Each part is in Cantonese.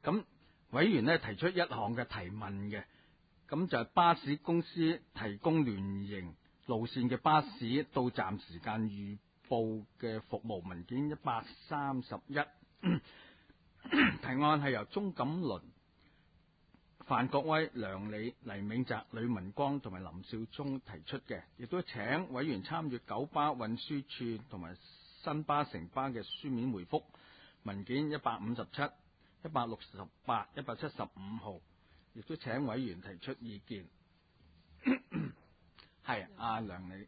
咁委員呢提出一項嘅提問嘅，咁就係巴士公司提供聯營路線嘅巴士到站時間預報嘅服務文件131。提案係由鍾錦麟、范國威、梁理、黎銘澤、呂文光同埋林少聰提出嘅，亦都請委員參閱九巴運輸處同埋新巴城巴嘅書面回覆文件157、168、175號，亦都請委員提出意見。係阿梁理。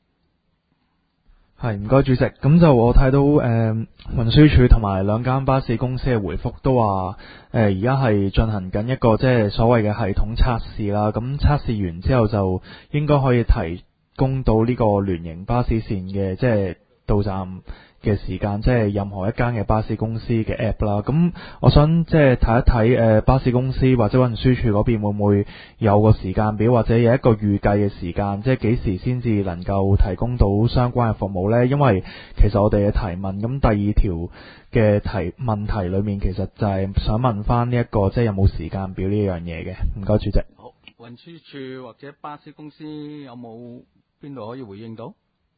係，唔該主席。咁就我睇到運輸署同埋兩間巴士公司嘅回覆都話而家係進行緊一個即係所謂嘅系統測試啦。咁測試完之後就應該可以提供到呢個聯營巴士線嘅即係到站嘅時間，即係任何一間嘅巴士公司嘅 app 啦。咁我想即係睇一睇巴士公司或者運輸署嗰邊會唔會有個時間表，或者有一個預計嘅時間，即係幾時先至能夠提供到相關嘅服務呢？因為其實我哋嘅提問，咁第二條嘅問題裏面其實就係想問翻呢一個即係有冇時間表呢樣嘢嘅。唔該主席。 好，運輸署或者巴士公司有冇邊度可以回應到？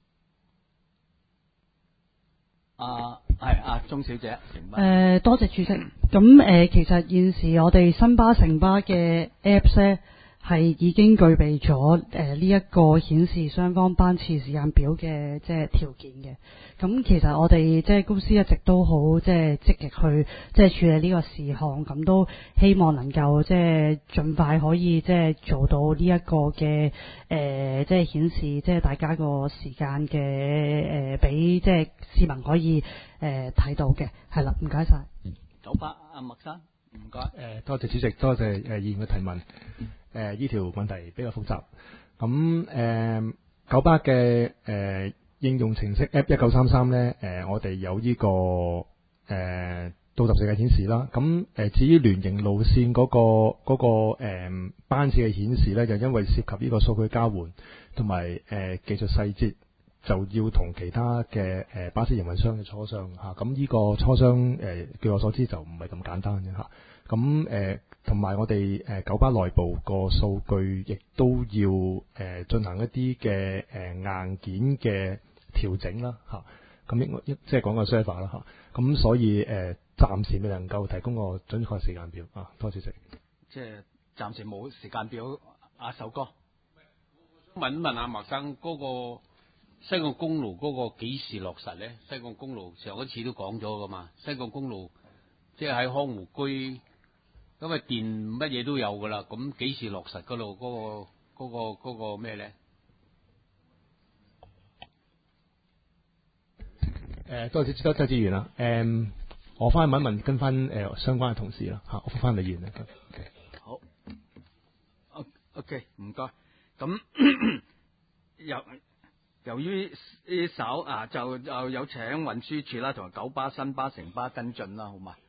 係鍾小姐。 多謝主席。咁其實現時我哋新巴城巴嘅 Apps 咧係已經具備咗呢一個顯示雙方班次時間表嘅即係條件嘅。咁其實我哋即係公司一直都好即係積極去即係處理呢個事項，咁都希望能夠即係盡快可以即係做到呢一個嘅即係顯示即係大家個時間嘅俾即係市民可以睇到嘅。係啦，唔該晒。 九巴阿麥生，唔該。 多謝主席，多謝議員嘅提問。呢條問題比較複雜。咁九巴嘅應用程式 App 1933咧，我哋有呢個到站時間顯示啦。咁至於聯營路線嗰個班次嘅顯示咧，就因為涉及呢個數據交換同埋技術細節，就要同其他嘅巴士營運商嘅磋商嚇。咁呢個磋商據我所知就唔係咁簡單嘅嚇。咁同埋我哋九巴內部個數據亦都要進行一啲嘅硬件嘅調整啦嚇。咁即係講個 server 啦嚇。咁所以暫時未能夠提供個準確時間表啊。多謝主席。 即係暫時冇時間表。阿首哥， 問阿麥生嗰個西貢公路嗰個幾時落實咧？西貢公路上一次都講咗噶嘛，西貢公路即係喺康湖居，因為電乜嘢都有噶啦，咁幾時落實嗰度嗰個咩咧？ 多謝議員啦。我翻去問一問，跟翻相關嘅同事啦嚇，我覆翻你議員啦。 好。OK， 唔該。咁由於呢手就有請運輸署啦，同埋九巴、新巴、城巴跟進啦，好嘛？